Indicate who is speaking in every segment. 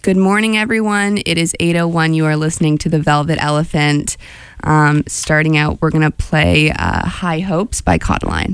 Speaker 1: Good morning, everyone. It is 8:01. You are listening to The Velvet Elephant. Starting out, we're going to play High Hopes by Caudaline.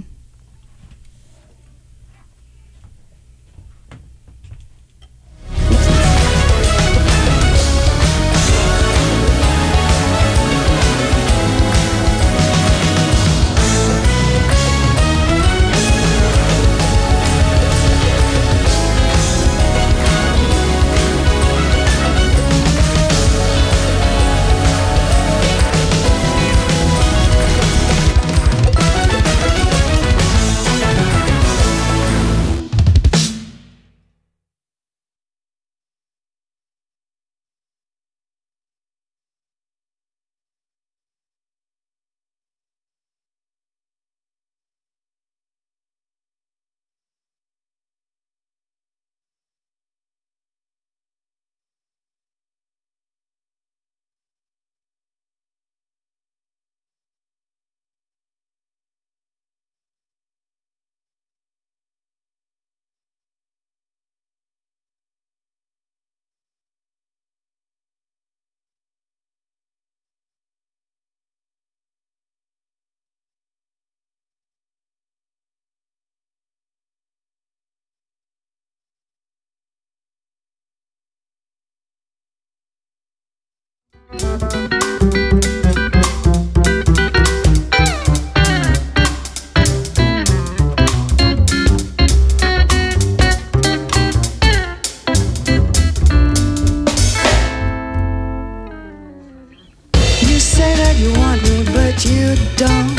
Speaker 2: You say that you want me, but you don't.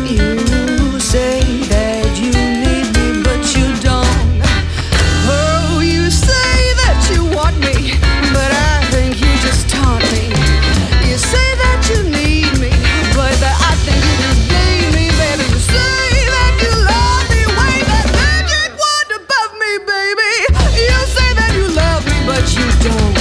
Speaker 2: You say that you need me, but you don't. Oh, you say that you want me, but I think you just taunt me. You say that you need me, but I think you just need me, baby. You say that you love me, wait, that magic wand above me, baby. You say that you love me, but you don't.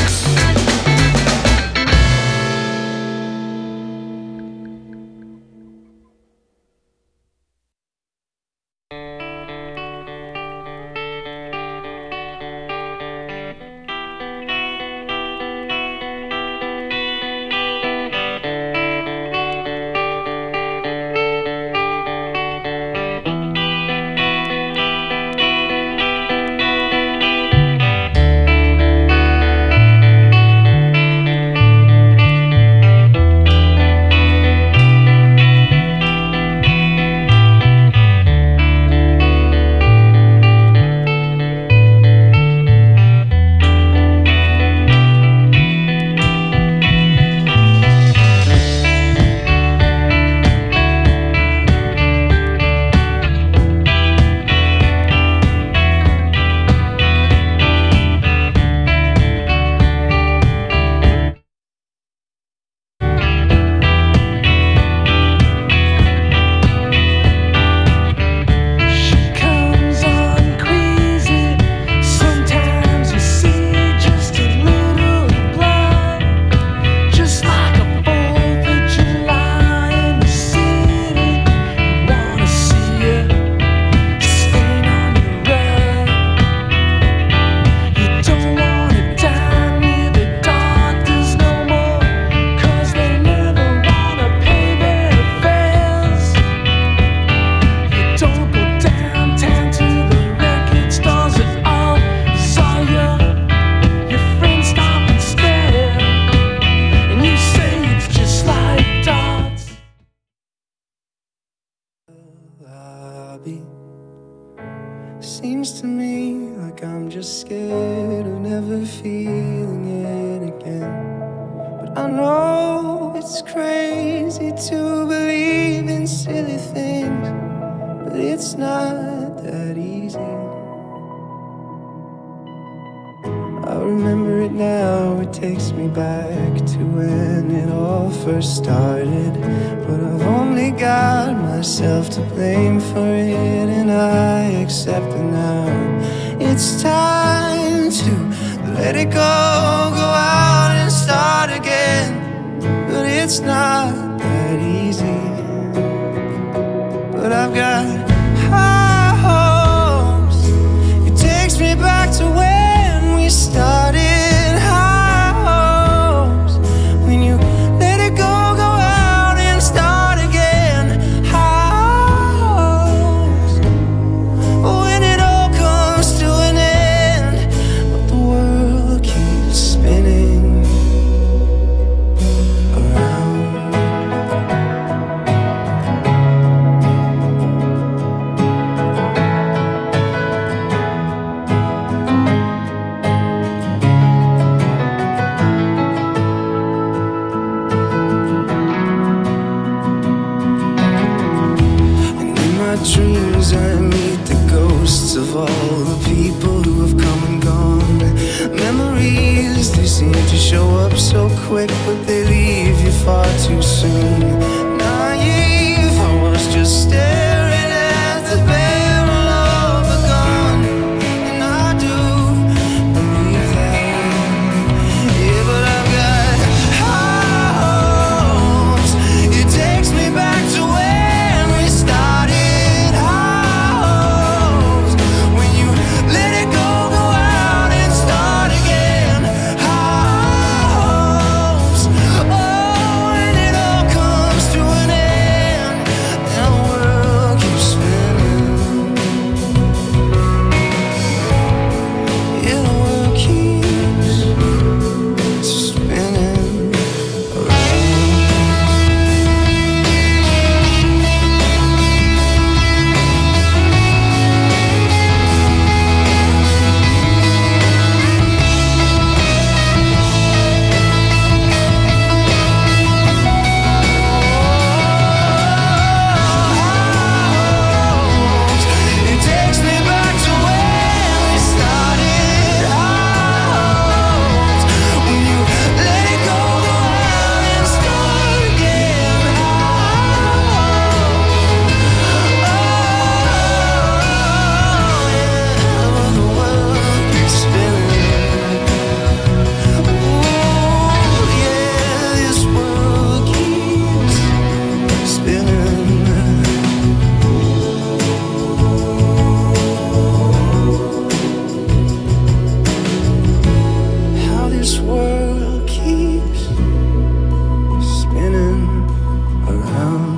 Speaker 2: Seems to me like I'm just scared of never feeling it again. But I know it's crazy to believe in silly things, but it's not that easy. I remember it now, it takes me back to when it all first started. But I've only got myself to blame for it, and I accept it now. It's time to let it go out and start again. But it's not that easy. But I've got high hopes. It takes me back to when we started. High to show up so quick, but they leave you far too soon. Naive, I was just staring at the barrel of a gun, and I do believe that. Yeah, but I've got high hopes. It takes me back to when we started. High hopes, when you let it go out and start again. High hopes, oh, and it all comes to an end, and the world keeps spinning. Yeah, the world keeps spinning around. It takes me back to when we started. Hopes, when you let it go out and start again. Oh, the world keeps spinning. Ooh, yeah, this world keeps spinning. How this world keeps spinning around.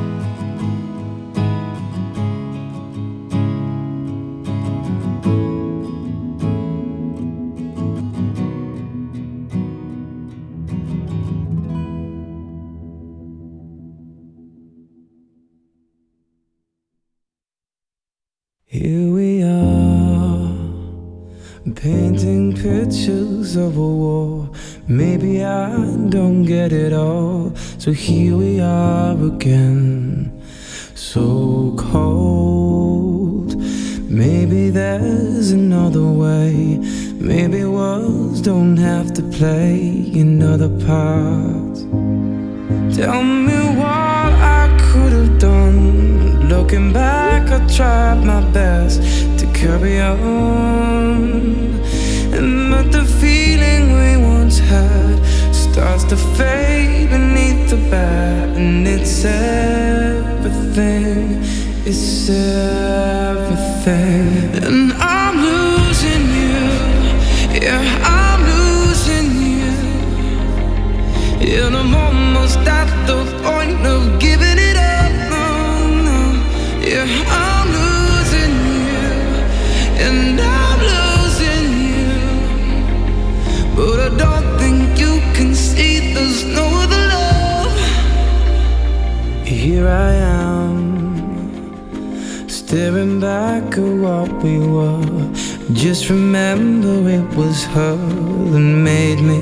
Speaker 3: Here we are, painting pictures of a war. Maybe I don't get it all, so here we are again. So cold, maybe there's another way. Maybe words don't have to play another part. Tell me what I could have done. Looking back, I tried my best to carry on, but the feeling we once had starts to fade beneath the bat, and it's everything, it's everything. And I'm losing you, yeah, I'm losing you, and I'm almost at the point of giving it up. Yeah, I'm losing you, and I'm losing you, but I don't think you can see there's no other love. Here I am, staring back at what we were. Just remember it was her that made me.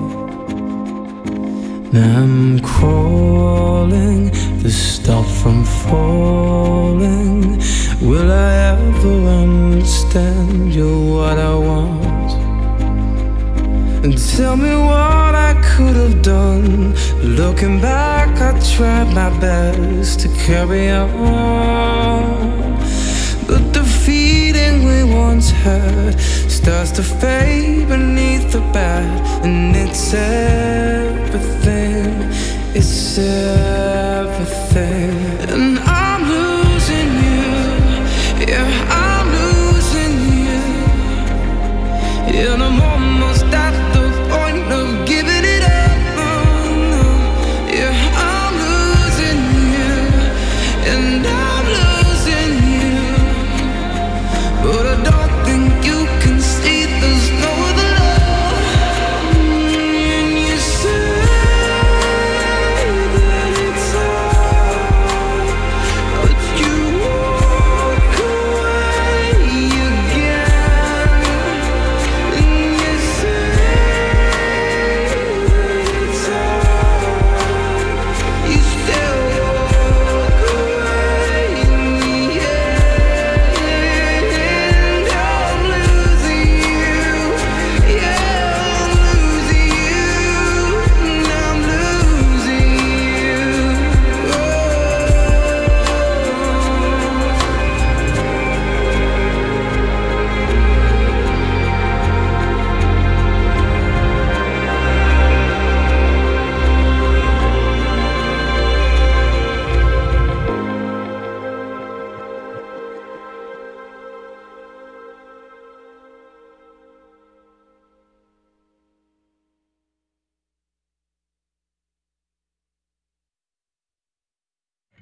Speaker 3: I'm crawling to stop from falling. Will I ever understand you're what I want? And tell me what I could have done. Looking back, I tried my best to carry on, but the feeling we once had starts to fade beneath the bat, and it's everything, it's everything. And I'm losing you, yeah, I'm losing you, and I'm almost at the point of giving it up. Yeah, I'm losing you, and I'm losing you, but I don't think you can see there's no other love. And you say that it's all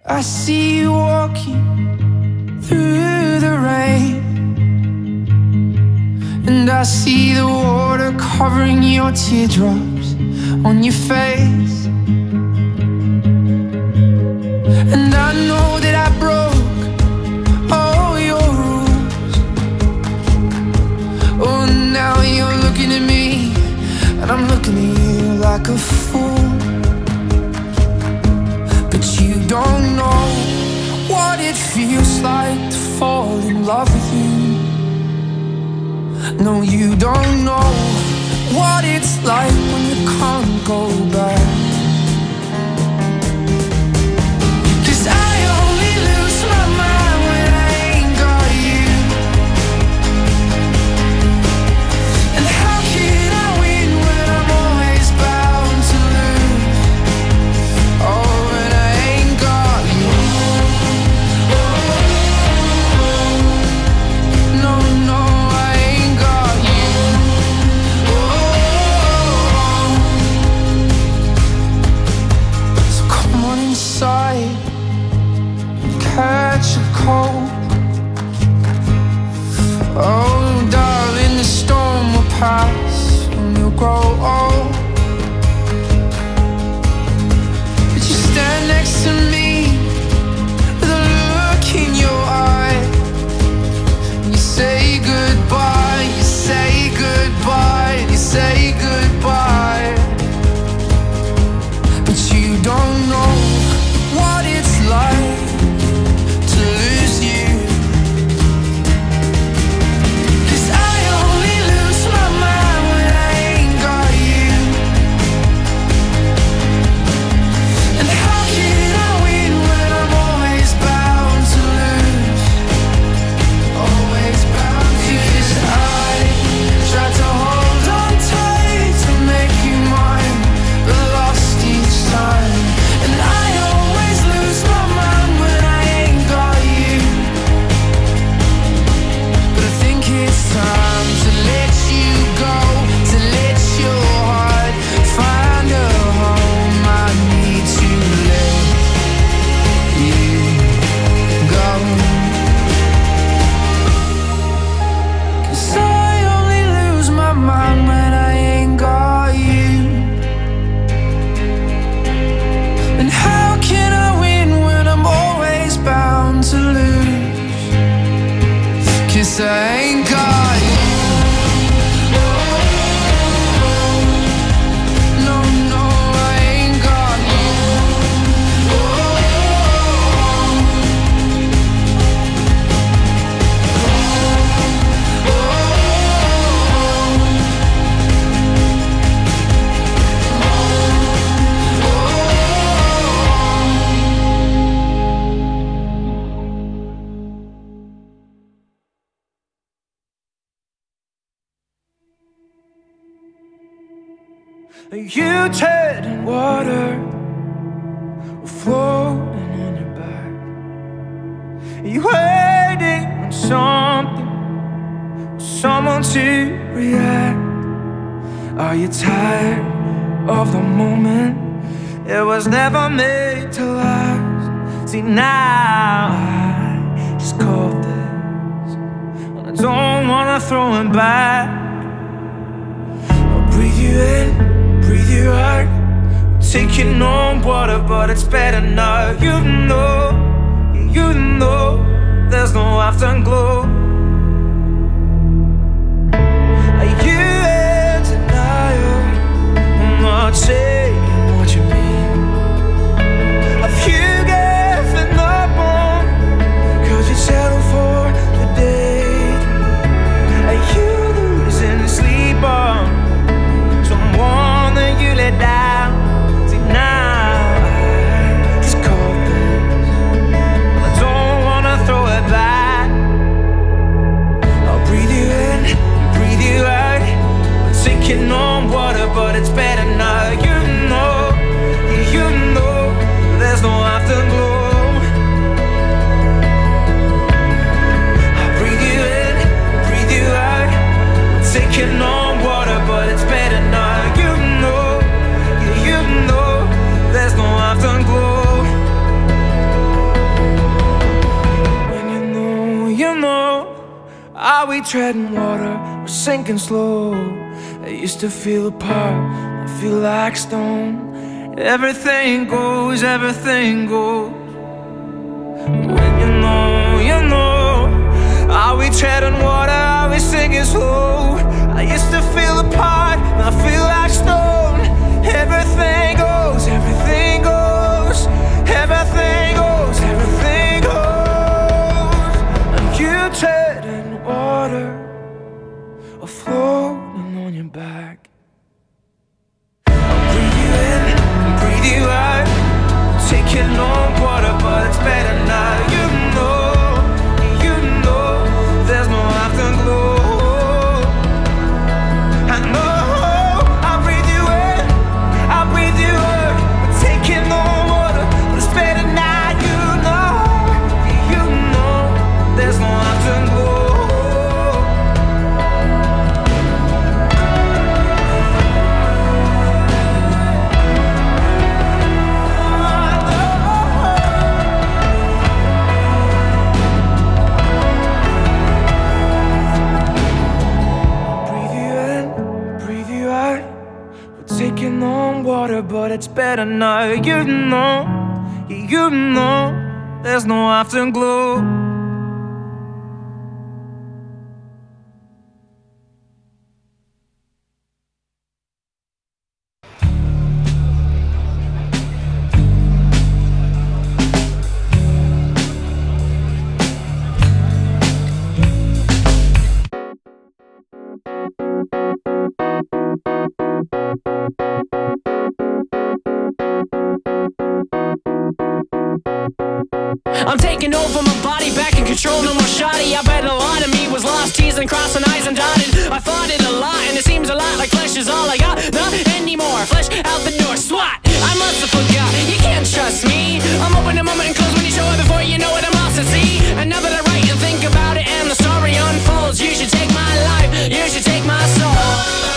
Speaker 3: I see you walking through the rain, and I see the water covering your teardrops on your face. And I know that I broke all your rules. Oh, now you're looking at me, and I'm looking at you like a fool. But you don't know what it feels like to fall in love with you. No, you don't know what it's like when you can't go back. Catch a cold. Oh, darling, the storm will pass and you'll grow old. But you stand next to me with a look in your eye, and you say goodbye, you say goodbye, you say goodbye. But you don't know what it's like to lose you. 'Cause I only lose my mind when I ain't got you. And how can I win when I'm always bound to lose? Always bound to lose. 'Cause I tried to hold on tight to make you mine, but lost each time. And I always lose my mind when I ain't got you. But I think it's time to let you go, to let your heart find a home. I need to let you go. 'Cause I only lose my mind when I ain't got you. And how can I win when I'm always bound to lose? 'Cause I ain't got you. No, no, I ain't got you. You treading water, floating in your back. You waiting on something, someone to react. Are you tired of the moment? It was never made to last. See, now I just caught this, and I don't wanna throw it back. I'll breathe you in, breathe you out, taking on water, but it's better now. You know, there's no afterglow. Are you in denial? I'm not saying what you mean. Have you given up on, 'cause you settle for the day? Are you losing sleep on someone that you let down? See, now I just caught this, I don't wanna throw it back. treading water, we're sinking slow. I used to feel apart, I feel like stone. Everything goes, everything goes. When you know, you know. Are we treading water, are we sinking slow? I used to feel apart, I feel like stone. Everything goes, everything goes. Everything goes, everything goes. And you treading water, or floating on your back. I'll breathe you in, breathe you out. Taking on water, but it's better now. You know, there's no afterglow. I know, I'll breathe you in, I'll breathe you out. Taking on water, but it's better now. You know, there's no afterglow. Taking on water, but it's better now. You know, there's no afterglow.
Speaker 4: I'm taking over my body, back in control, no more shoddy. I bet a lot of me was lost, teasing, crossing eyes and dotted. I fought it a lot, and it seems a lot like flesh is all I got. Not anymore, flesh out the door, swat. I must have forgot, you can't trust me. I'm open a moment and close when you show it. Before you know it, I'm lost at sea. And now that I write and think about it, and the story unfolds, you should take my life, you should take my soul.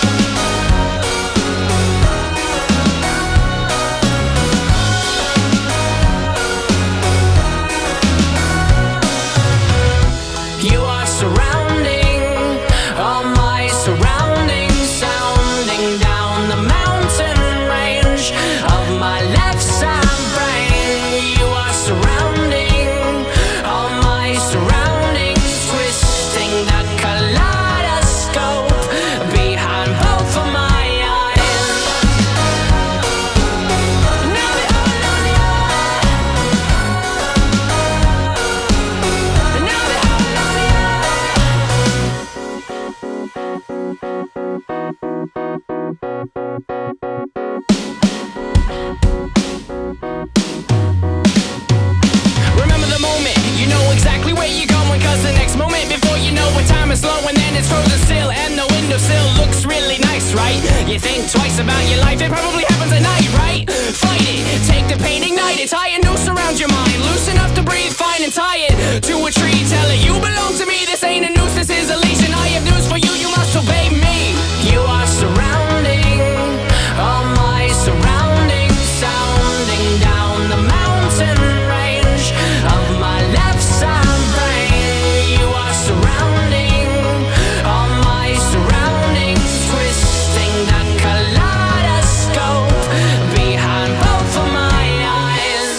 Speaker 4: You think twice about your life, it probably happens at night, right? Fight it, take the pain, ignite it. Tie a noose around your mind, loose enough to breathe fine and tie it to a tree. Tell it you belong to me, this ain't a noose, this is a leash. And I have news for you, you must obey me. You are surrounding all my surroundings, sounding down the mountain range of my left side brain. You are surrounding all my surroundings, twisting the kaleidoscope behind both of my eyes.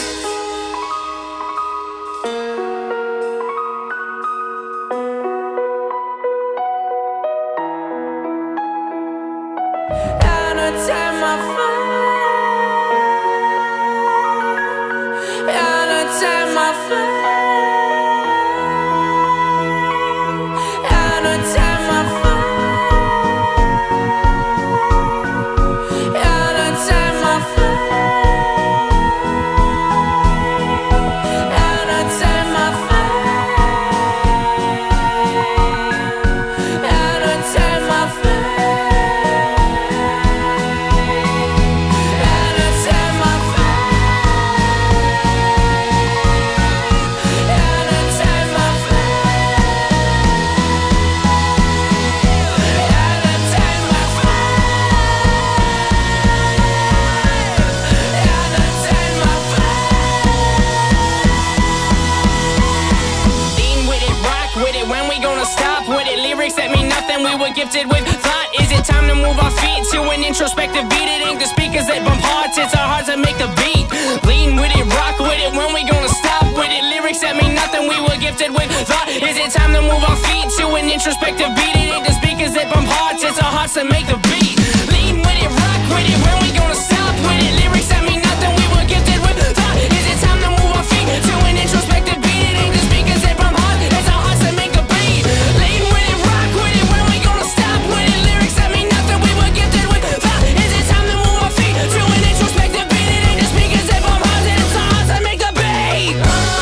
Speaker 4: were gifted with thought. Is it time to move our feet to an introspective beat? It ain't the speakers that bump hearts, it's our hearts that make the beat. Lean with it, rock with it, when we gonna stop with it? Lyrics that mean nothing, we were gifted with thought. Is it time to move our feet to an introspective beat? It ain't the speakers that bump hearts, it's our hearts that make the beat. Lean with it, rock with it, when we gonna stop with it? Lyrics that mean nothing, we were gifted with thought. Is it time to move our feet to an introspective beat? It ain't the speakers that bump hearts, it's our hearts that make the beat. Lean with it, rock with it, when we gonna stop with it? Lyrics that mean nothing, we were gifted with thought. Is it time to move our feet to an introspective beat? It ain't the speakers that bump hearts, it's our hearts that make the beat.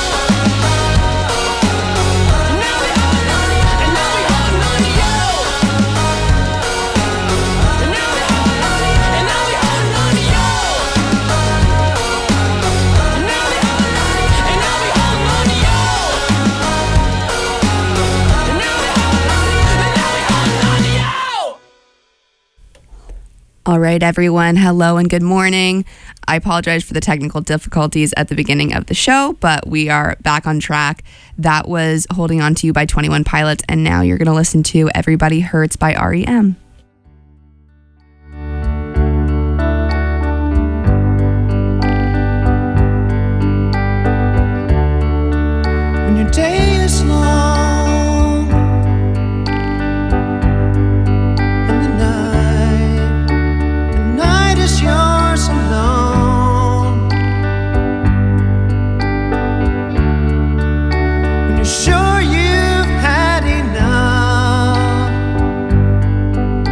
Speaker 1: All right, everyone. Hello and good morning. I apologize for the technical difficulties at the beginning of the show, but we are back on track. That was Holding On To You by 21 Pilots, and now you're going to listen to Everybody Hurts by REM.
Speaker 2: When your day is long and the night is yours alone. When you're sure you've had enough,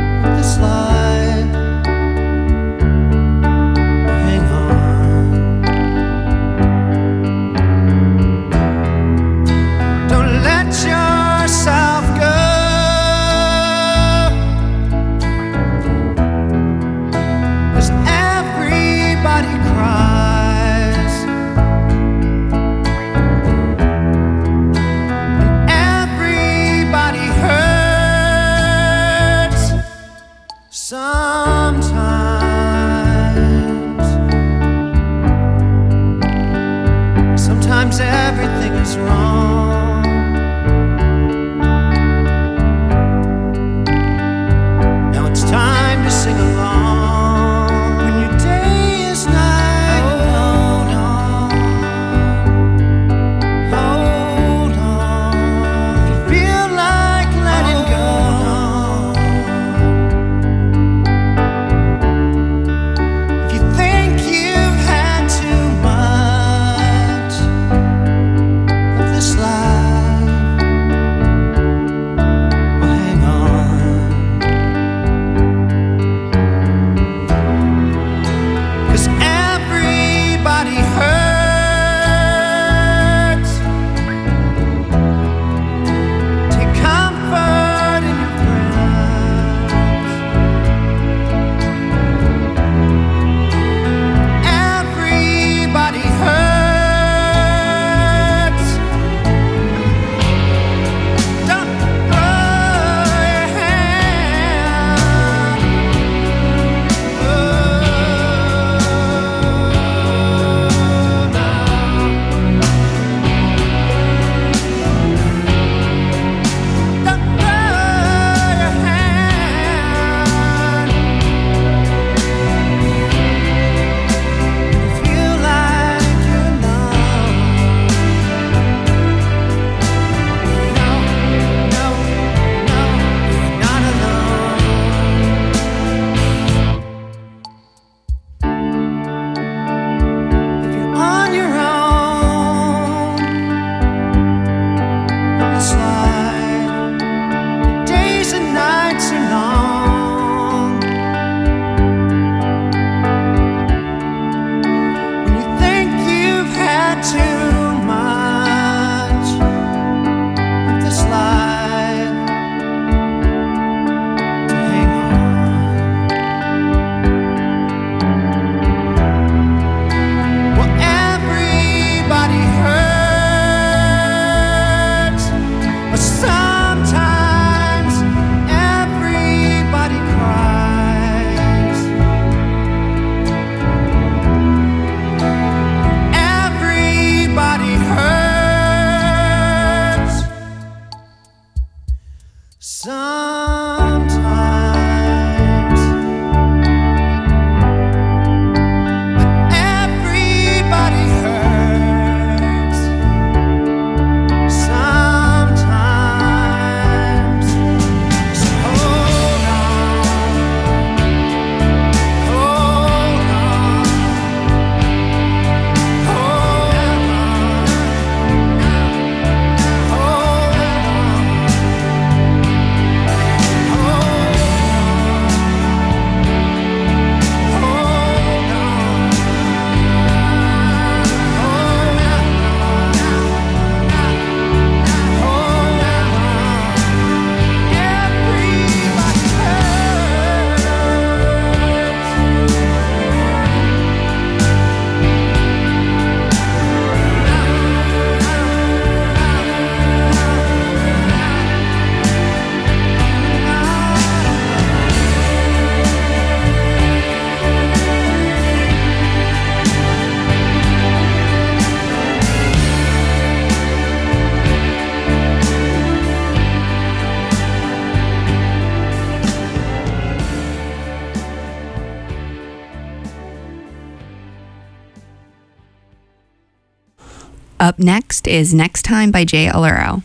Speaker 1: Up next is Next Time by Jay Aluro.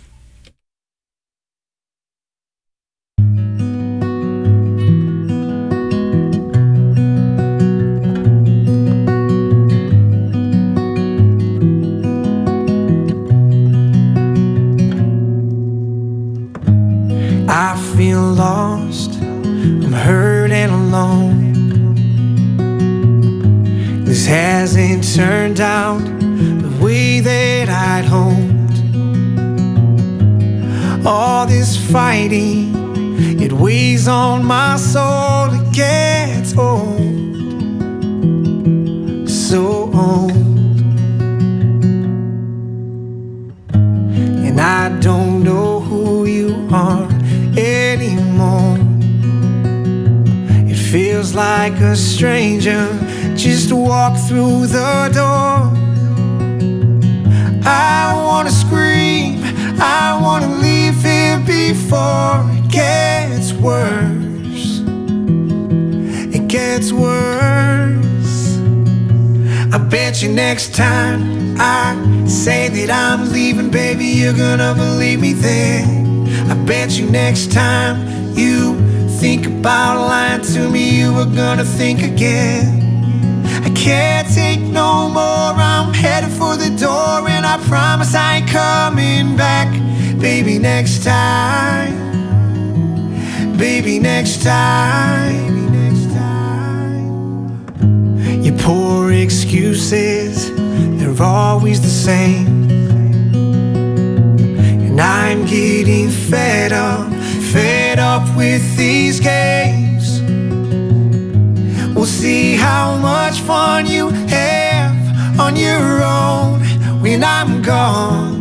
Speaker 3: I feel lost, I'm hurt and alone. This hasn't turned out the way that I'd hoped. All this fighting, it weighs on my soul, it gets old, so old. And I don't know who you are anymore. It feels like a stranger just walked through the door. I wanna scream, I wanna leave here before it gets worse. It gets worse. I bet you next time I say that I'm leaving, baby, you're gonna believe me then. I bet you next time you think about lying to me, you were gonna think again. I can't take no more, I'm headed for the door, and I promise I ain't coming back. Baby, next time. Baby, next time. Your poor excuses, they're always the same. And I'm getting fed up with these games. We'll see how much fun you have on your own when I'm gone.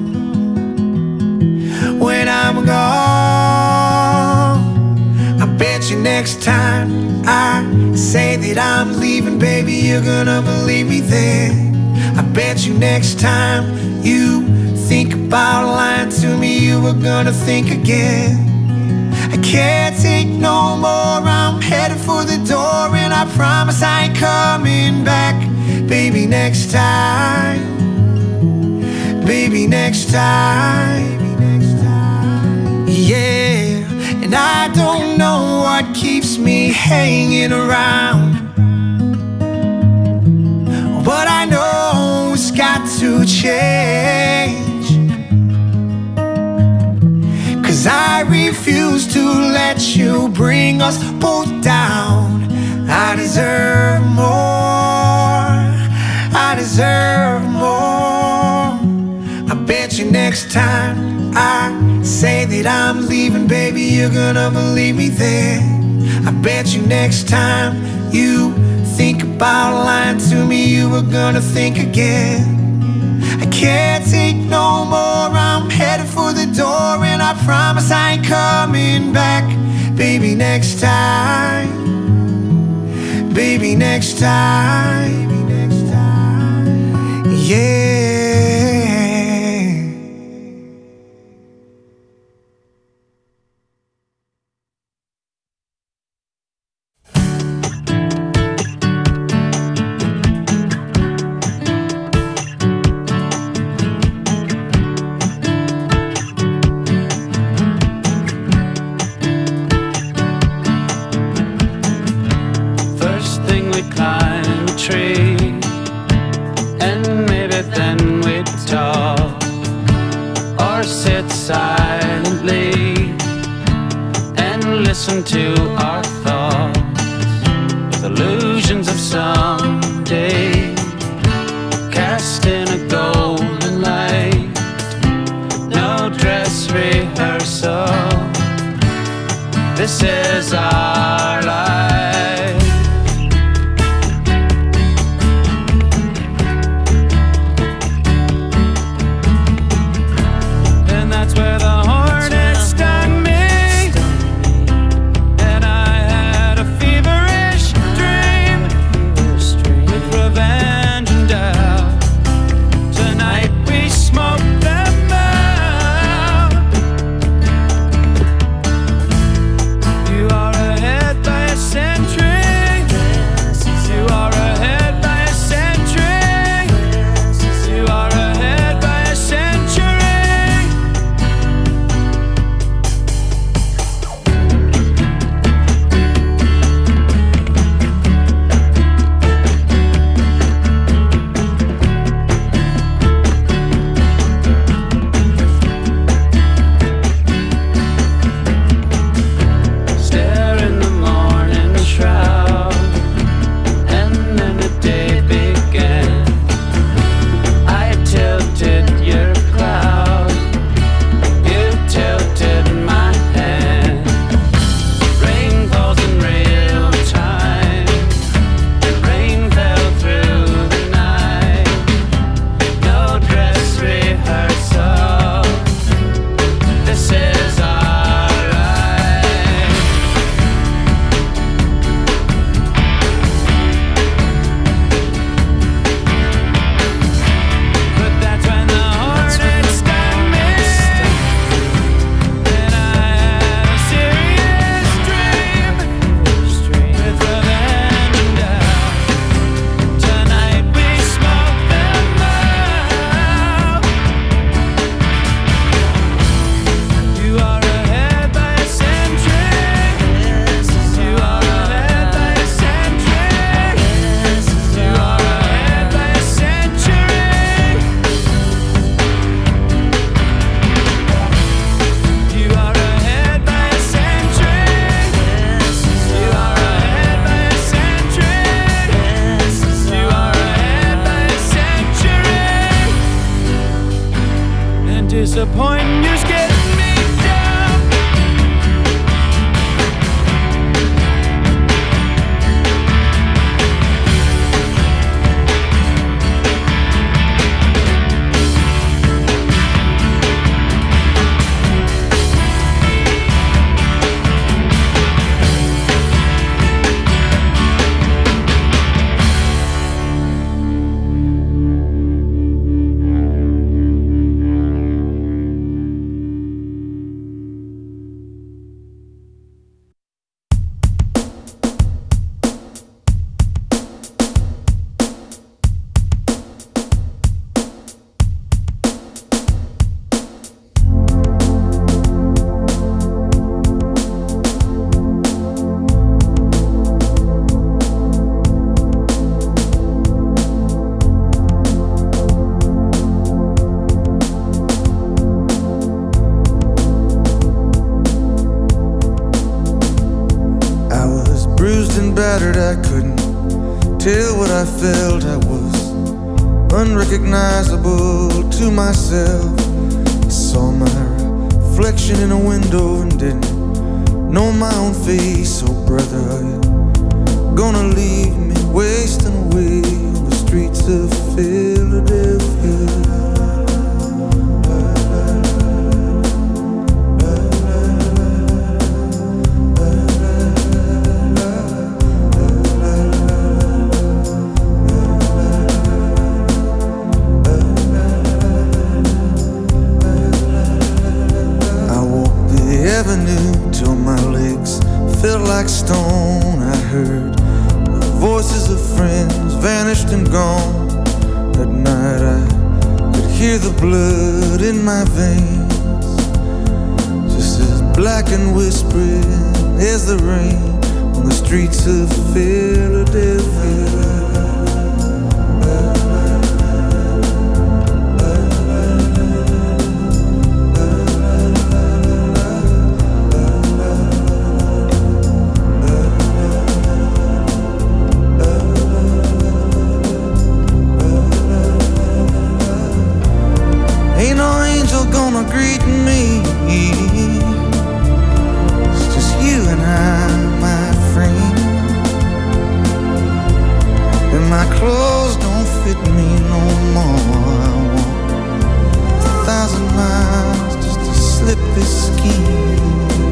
Speaker 3: When I'm gone, I bet you next time I say that I'm leaving, baby, you're gonna believe me then. I bet you next time you think about lying to me, you were gonna think again. I can't take no more, I'm headed for the door, and I promise I ain't coming back. Baby, next time. Baby, next time. Yeah, and I don't know what keeps me hanging around, but I know it's got to change. 'Cause I refuse to let you bring us both down. I deserve more, I deserve more. I bet you next time I say that I'm leaving, baby, you're gonna believe me then. I bet you next time you think about lying to me, you were gonna think again. I can't take no more, I'm headed for the door, and I promise I ain't coming back. Baby, next time. Baby, next time. Yeah.
Speaker 5: Silently and listen to our thoughts with illusions of someday, cast in a golden light. No dress rehearsal, this is our life. You are ahead by a
Speaker 6: Bruised and battered, I couldn't tell what I felt. I was unrecognizable to myself. I saw my reflection in a window and didn't know my own face. Oh brother, are you gonna leave me wasting away on the streets of Philadelphia? Till my legs felt like stone. I heard the voices of friends vanished and gone. That night I could hear the blood in my veins, just as black and whispering as the rain on the streets of Philadelphia. Greet me. It's just you and I, my friend. And my clothes don't fit me no more. I walk 1,000 miles just to slip this skin.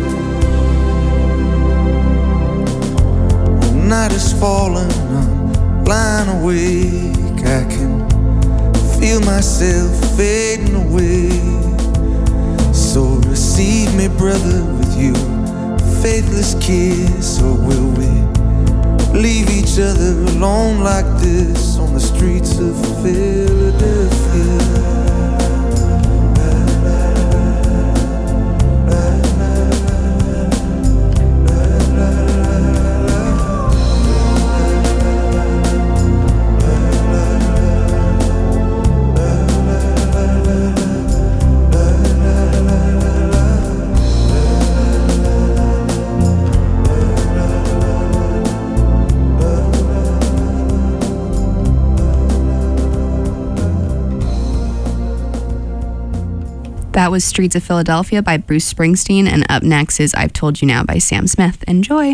Speaker 6: The night is falling, I'm lying awake. I can feel myself fading away. So receive me, brother, with you faithless kiss. Or will we leave each other alone like this on the streets of Philadelphia?
Speaker 1: That was Streets of Philadelphia by Bruce Springsteen, and up next is I've Told You Now by Sam Smith. Enjoy.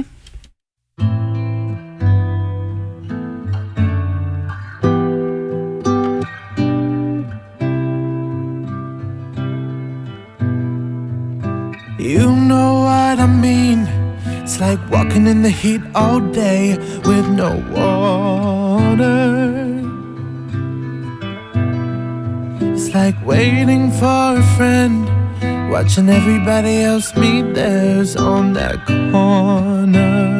Speaker 7: You know what I mean? It's like walking in the heat all day with no water. It's like waiting for a friend, watching everybody else meet theirs on that corner.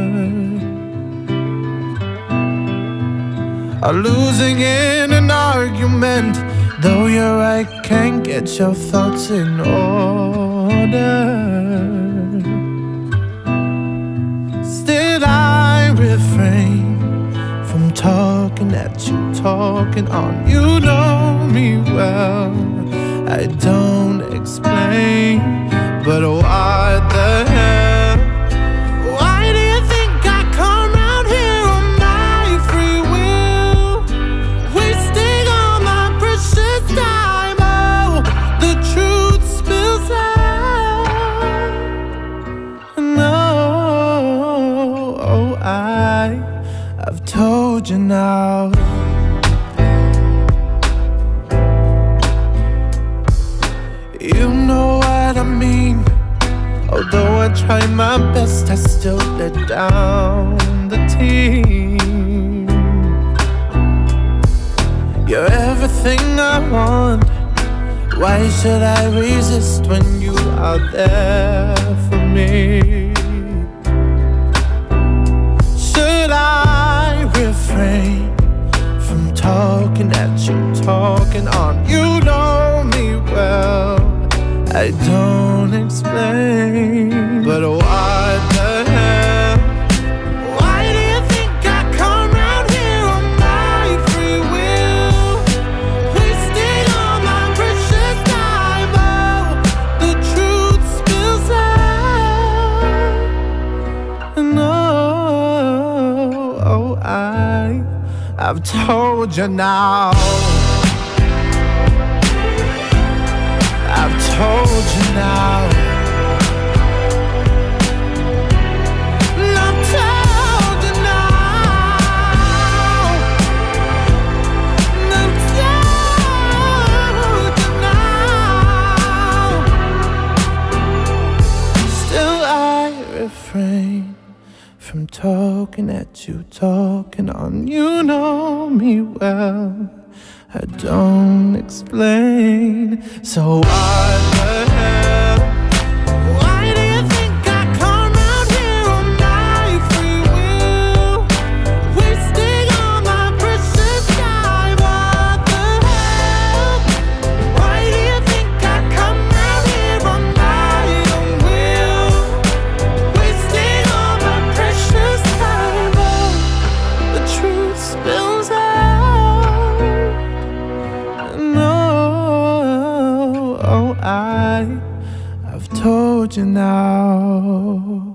Speaker 7: Or losing in an argument, though you're right, can't get your thoughts in order. Still I refrain from talking at you, talking on. You know me well, I don't explain, but what the hell? Why do you think I come round here on my free will, wasting all my precious time? Oh, the truth spills out. No, oh, I've told you now. You know what I mean. Although I try my best, I still let down the team. You're everything I want. Why should I resist when you are there for me? Should I refrain from talking at you, talking on? You know me well, I don't explain, but what the hell? Why do you think I come round here on my free will, wasting all my precious time? Oh, the truth spills out. No, I've told you now. I've told you now. I've told you now. I've told you now. Still I refrain from talking at you, talking on. You know me well, I don't explain. So what the hell? Why do you think I come out here on my free will, wasting all my precious time? What the hell? Why do you think I come out here on my own will, wasting all my precious time? Oh, the truth spills out. I've told you now.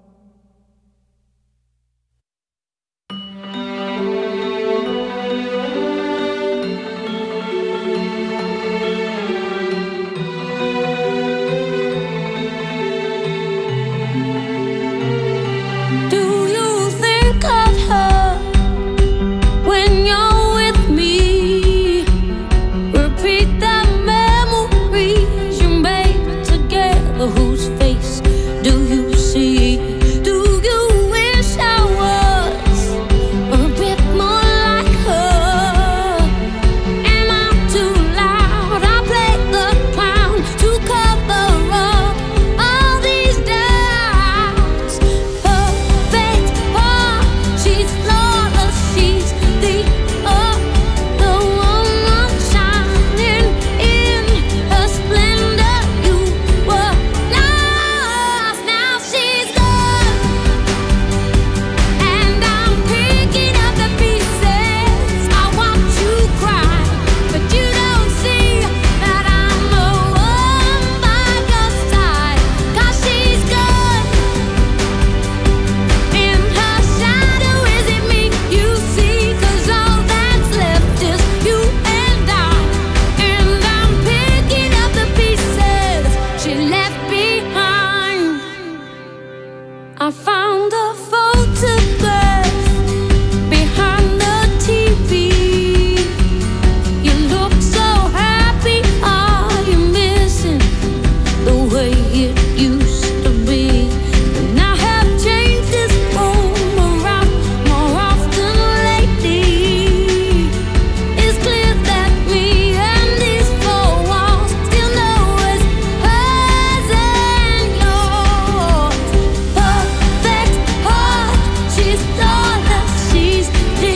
Speaker 8: Whose face do you see? Do you wish I was a bit more like her? Am I too loud? I play the clown to cover up all these doubts. Perfect heart, she's flawless, she's the woman shining in her splendor. You were lost, now she's gone, and I'm picking up the pieces. I watch you cry, but you don't see that I'm the one by your side. 'Cause she's gone, in her shadow, is it me you see? 'Cause all that's left is you and I'm picking up the pieces she left behind. I found a photograph behind the TV. You look so happy, are you missing the way it used to be? And I have changed this room around more often lately. It's clear that me and these four walls still know it's hers and yours. Perfect heart, she's flawless, she's the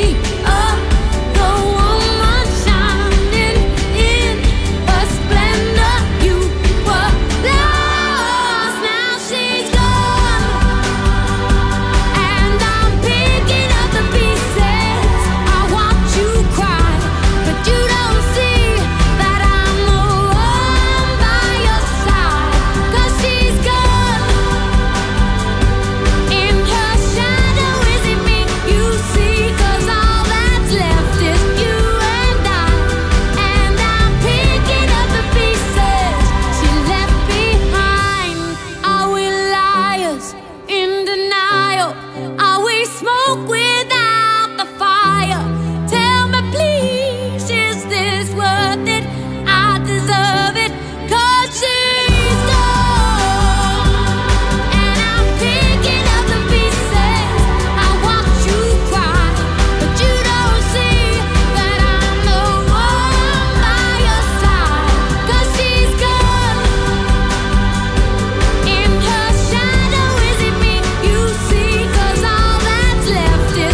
Speaker 8: woman shining in her splendor. You were lost, now she's gone, and I'm picking up the pieces. I watch you cry, but you don't see that I'm the one by your side. 'Cause she's gone, in her shadow, is it me you see? 'Cause all that's left is you and I'm picking up the pieces she left behind. Are we liars in denial? Are we smoke without the fire? Tell me please, is this worth it? I deserve it, 'cause she's gone, and I'm picking up the pieces. I watch you cry, but you don't see that I'm the one by your side. 'Cause she's gone, in her shadow, is it me you see? 'Cause all that's left is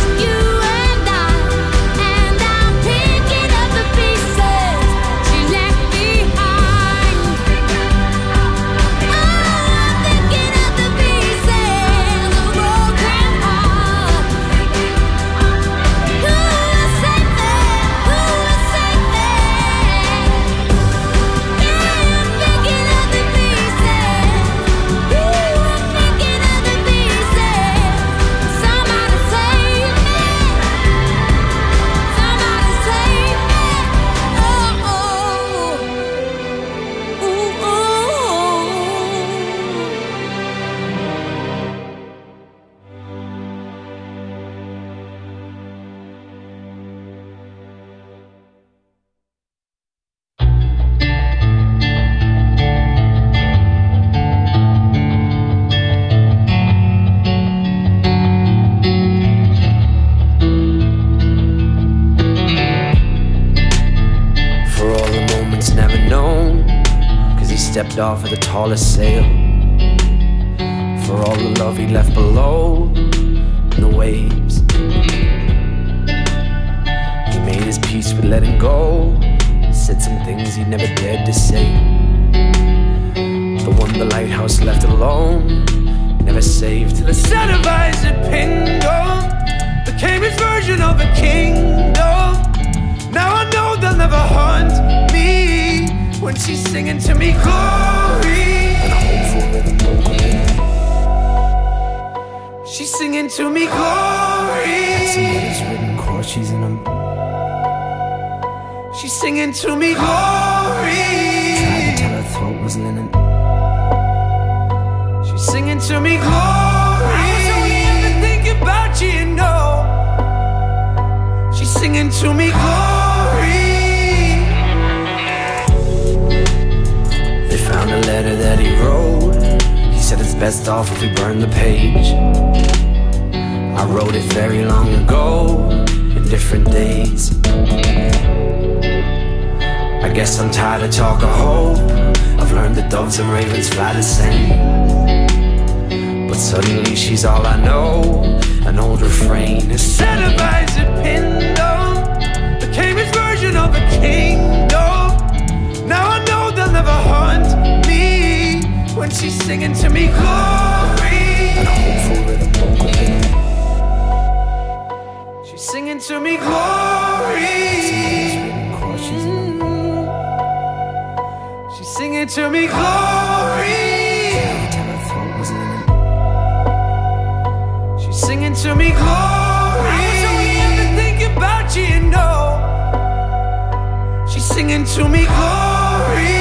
Speaker 5: ripped off of the tallest sail. For all the love he left below in the waves. He made his peace with letting go. Said some things he never dared to say. The one the lighthouse left alone, never saved. Till the set of eyes at Pindle became his version of a kingdom. Now I know they'll never haunt me when she's singing to me glory. And I hope for rhythm vocal. She's singing to me glory. And some letters written chords, she's in them. She's singing to me glory. Tried to tell her throat was linen. She's singing to me glory. I was only ever thinking about you, you know. She's singing to me glory. They found a letter that he wrote. He said it's best off if we burn the page. I wrote it very long ago, in different days. I guess I'm tired of talk of hope. I've learned that doves and ravens fly the same. But suddenly she's all I know. An old refrain. A set of eyes at Pindle became his version of a kingdom. Now I know they'll never haunt me when she's singing to me glory. And I hope for rhythm vocal. She's singing to me glory. She's singing to me glory. Till her throat was linen. She's singing to me glory. I was only ever thinking about you, you know. She's singing to me glory.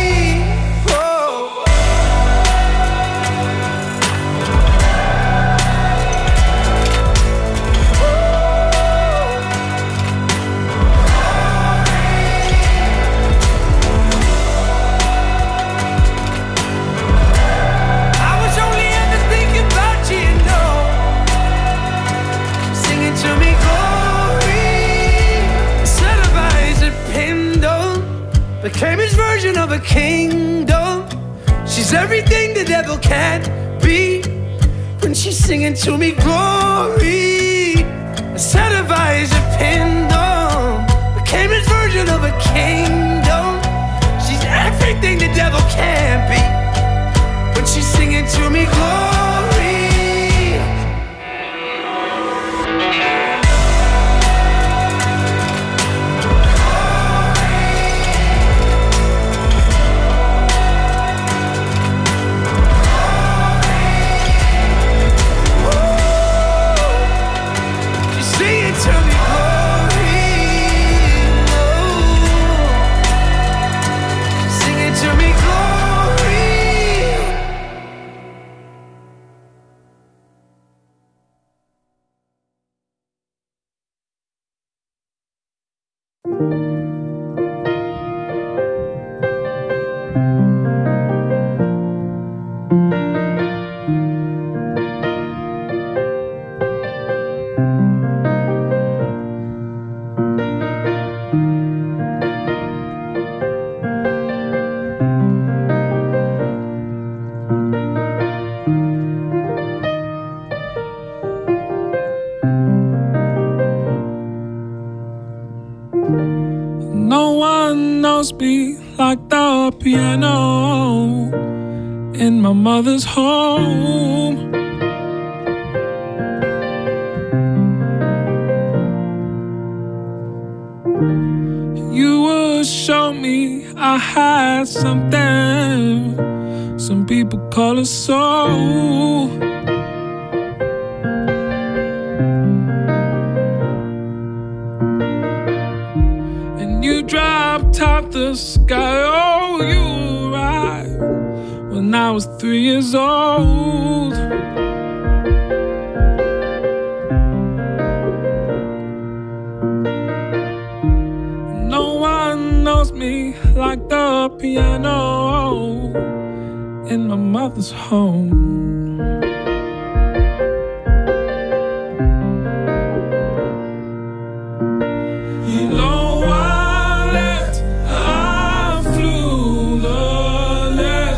Speaker 5: Became his version of a kingdom. She's everything the devil can't be when she's singing to me glory. A set of eyes at Pindle became his version of a kingdom. She's everything the devil can't be when she's singing to me glory.
Speaker 3: Be like the piano in my mother's home. You would show me I had something some people call a soul. Top the sky, oh, you arrived when I was 3 years old. No one knows me like the piano in my mother's home. You know I flew the last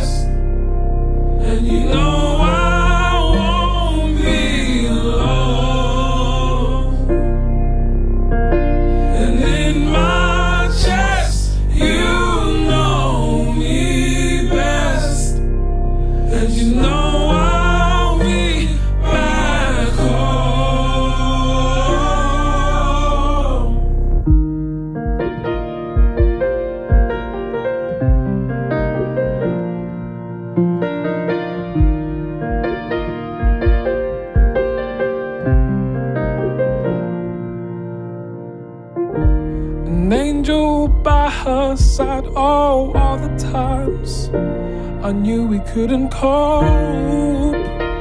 Speaker 3: by her side. Oh, all the times I knew we couldn't cope.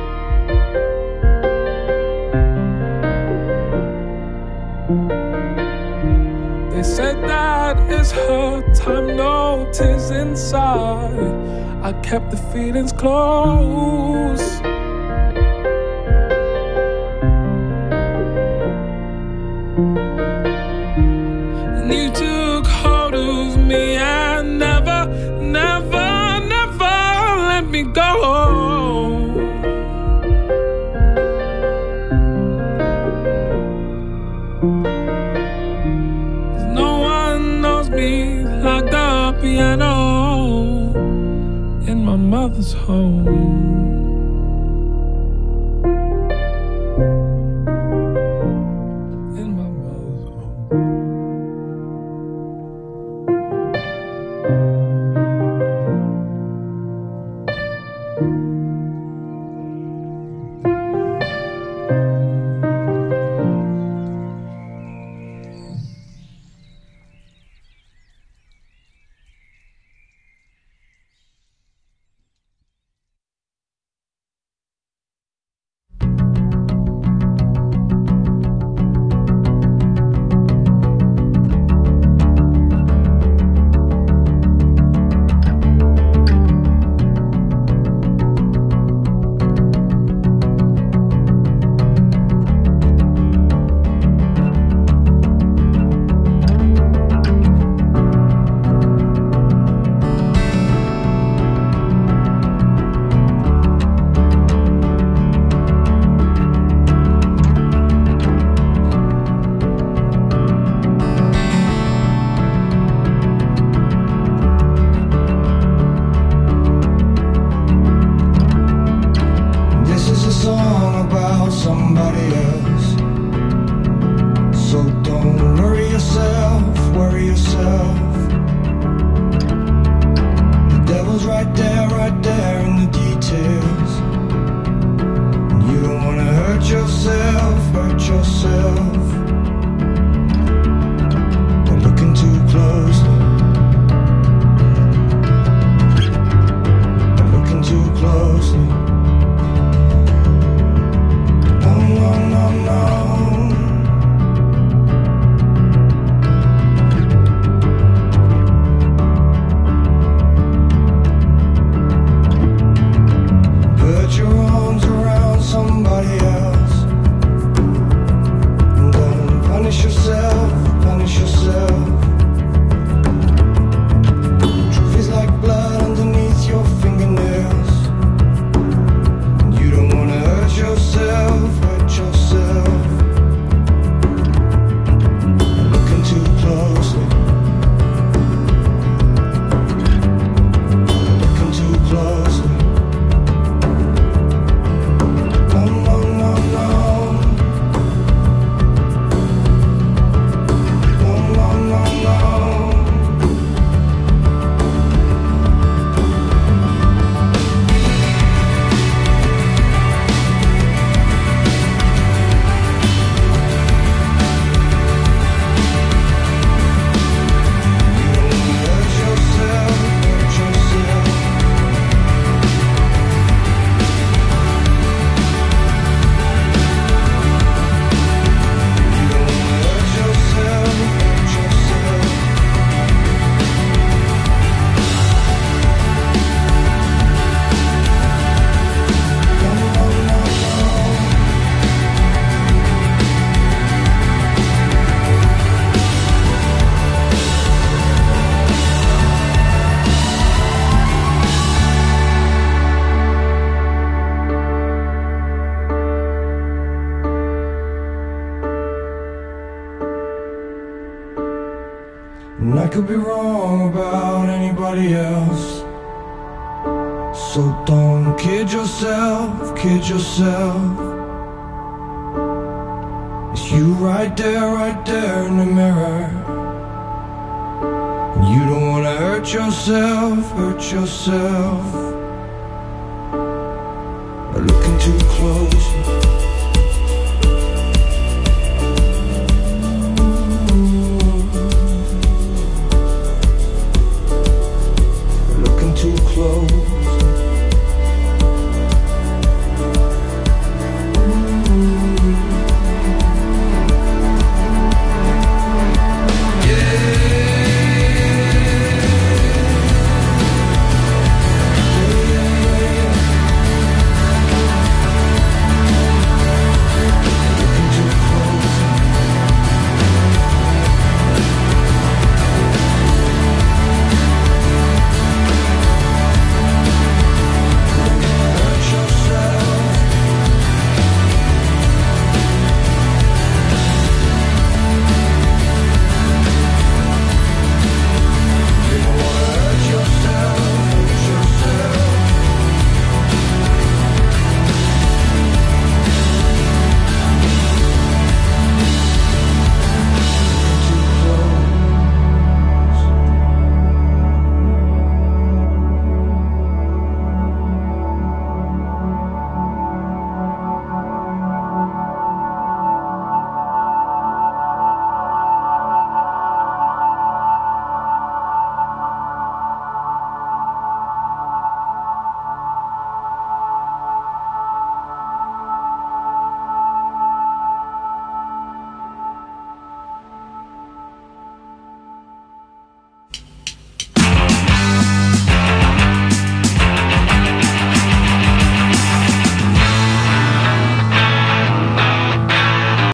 Speaker 3: They said that is her time, no tears inside. I kept the feelings close. And you took hold of me and never, never, never let me go. No one knows me like the piano in my mother's home.
Speaker 6: And I could be wrong about anybody else, so don't kid yourself, kid yourself. It's you right there in the mirror. And you don't wanna hurt yourself, hurt yourself by looking too close.